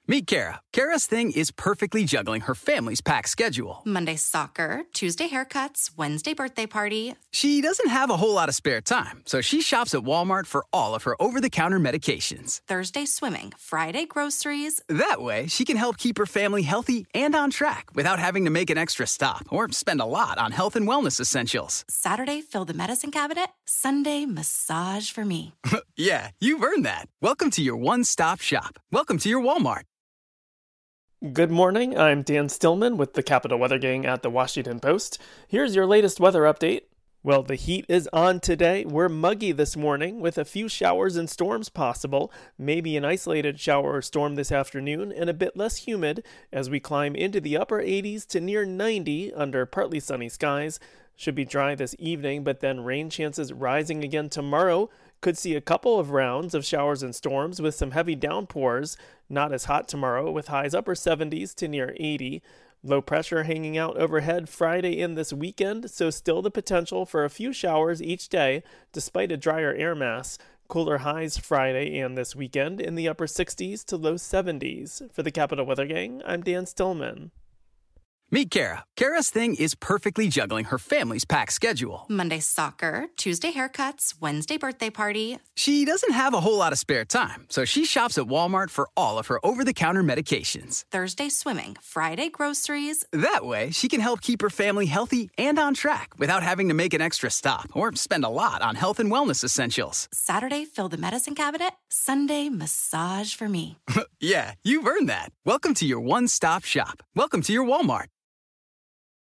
Meet Kara. Kara's thing is perfectly juggling her family's packed schedule. Monday soccer, Tuesday haircuts, Wednesday birthday party. She doesn't have a whole lot of spare time, so she shops at Walmart for all of her over-the-counter medications. Thursday swimming, Friday groceries. That way, she can help keep her family healthy and on track without having to make an extra stop or spend a lot on health and wellness essentials. Saturday, fill the medicine cabinet. Sunday, massage for me. Yeah, you've earned that. Welcome to your one-stop shop. Welcome to your Walmart. Good morning, I'm Dan Stillman with the Capital Weather Gang at the Washington Post. Here's your latest weather update. Well, the heat is on today. We're muggy this morning with a few showers and storms possible, maybe an isolated shower or storm this afternoon, and a bit less humid as we climb into the upper 80s to near 90 under partly sunny skies. Should be dry this evening, but then rain chances rising again tomorrow. Could see a couple of rounds of showers and storms with some heavy downpours. Not as hot tomorrow with highs upper 70s to near 80. Low pressure hanging out overhead Friday and this weekend, so still the potential for a few showers each day despite a drier air mass. Cooler highs Friday and this weekend in the upper 60s to low 70s. For the Capital Weather Gang, I'm Dan Stillman. Meet Kara. Kara's thing is perfectly juggling her family's packed schedule. Monday soccer, Tuesday haircuts, Wednesday birthday party. She doesn't have a whole lot of spare time, so she shops at Walmart for all of her over-the-counter medications. Thursday swimming, Friday groceries. That way, she can help keep her family healthy and on track without having to make an extra stop or spend a lot on health and wellness essentials. Saturday, fill the medicine cabinet. Sunday, massage for me. Yeah, you've earned that. Welcome to your one-stop shop. Welcome to your Walmart.